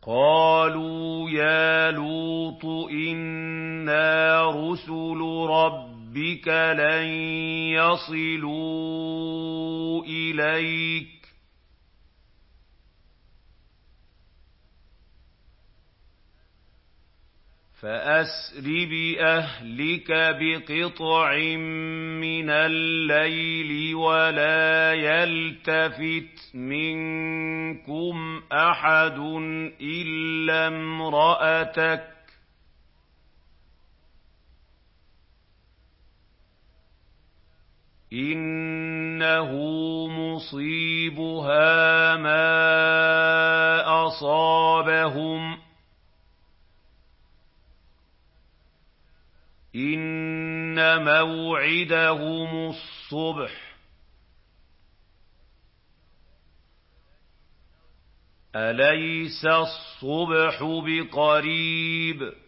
قَالُوا يَا لُوطُ إِنَّا رُسُلُ رَبِّكَ لَن يَصِلُوا إِلَيْكَ فَأَسْرِ بِأَهْلِكَ بِقِطْعٍ مِّنَ اللَّيْلِ وَلَا يَلْتَفِتْ مِنكُمْ أَحَدٌ إِلَّا امْرَأَتَكَ ۖ إِنَّهُ مُصِيبُهَا مَا أَصَابَهُمْ ۚ إِنَّ مَوْعِدَهُمُ الصُّبْحُ ۚ أَلَيْسَ الصُّبْحُ بِقَرِيبٍ